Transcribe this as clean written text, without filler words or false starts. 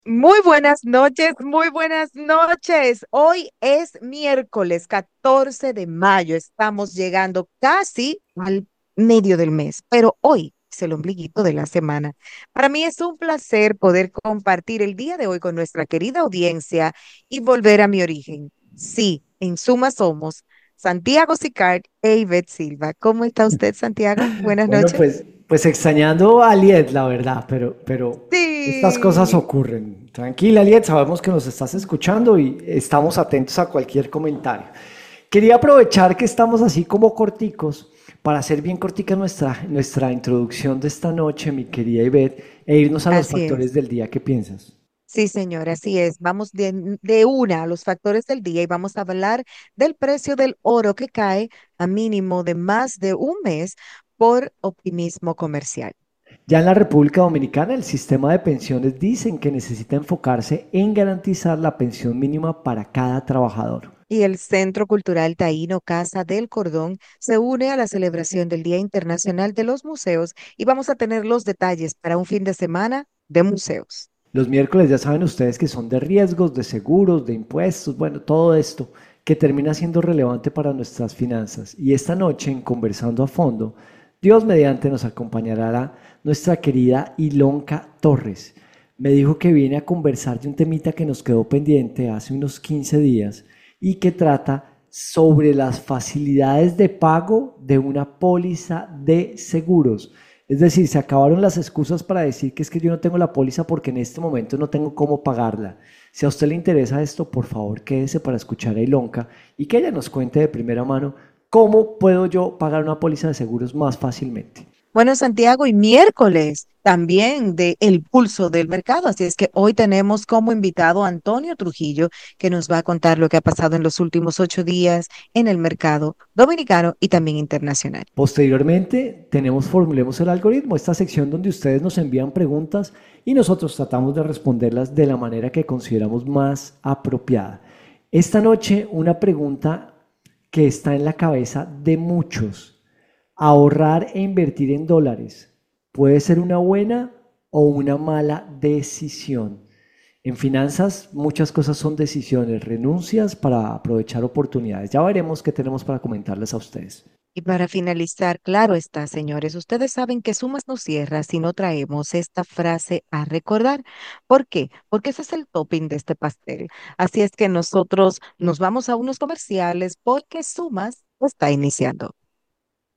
Muy buenas noches, muy buenas noches. Hoy es miércoles 14 de mayo. Estamos llegando casi al medio del mes, pero hoy es el ombliguito de la semana. Para mí es un placer poder compartir el día de hoy con nuestra querida audiencia y volver a mi origen. Sí, en suma somos Santiago Sicard e Ivette Silva. ¿Cómo está usted, Santiago? Buenas Bueno, noches. pues extrañando a Aliet, la verdad, pero estas cosas Sí. ocurren. Tranquila, Aliet, sabemos que nos estás escuchando y estamos atentos a cualquier comentario. Quería aprovechar que estamos así como corticos para hacer bien cortica nuestra introducción de esta noche, mi querida Ivette, e irnos a los Así es. factores del día. ¿Qué piensas? Sí, señora, así es. Vamos de una a los factores del día y vamos a hablar del precio del oro que cae a mínimo de más de un mes por optimismo comercial. Ya en la República Dominicana, el sistema de pensiones dicen que necesita enfocarse en garantizar la pensión mínima para cada trabajador. Y el Centro Cultural Taíno Casa del Cordón se une a la celebración del Día Internacional de los Museos y vamos a tener los detalles para un fin de semana de museos. Los miércoles ya saben ustedes que son de riesgos, de seguros, de impuestos, bueno, todo esto que termina siendo relevante para nuestras finanzas. Y esta noche, en Conversando a Fondo, Dios mediante nos acompañará nuestra querida Ilonka Torres. Me dijo que viene a conversar de un temita que nos quedó pendiente hace unos 15 días y que trata sobre las facilidades de pago de una póliza de seguros. Es decir, se acabaron las excusas para decir que es que yo no tengo la póliza porque en este momento no tengo cómo pagarla. Si a usted le interesa esto, por favor quédese para escuchar a Ilonka y que ella nos cuente de primera mano cómo puedo yo pagar una póliza de seguros más fácilmente. Bueno, Santiago, y miércoles también de El Pulso del Mercado. Así es que hoy tenemos como invitado a Antonio Trujillo, que nos va a contar lo que ha pasado en los últimos 8 días en el mercado dominicano y también internacional. Posteriormente, tenemos Formulemos el Algoritmo, esta sección donde ustedes nos envían preguntas y nosotros tratamos de responderlas de la manera que consideramos más apropiada. Esta noche, una pregunta que está en la cabeza de muchos. ¿Ahorrar e invertir en dólares puede ser una buena o una mala decisión? En finanzas, muchas cosas son decisiones, renuncias para aprovechar oportunidades. Ya veremos qué tenemos para comentarles a ustedes. Y para finalizar, claro está, señores, ustedes saben que sumas no cierra si no traemos esta frase a recordar. ¿Por qué? Porque ese es el topping de este pastel. Así es que nosotros nos vamos a unos comerciales porque sumas está iniciando.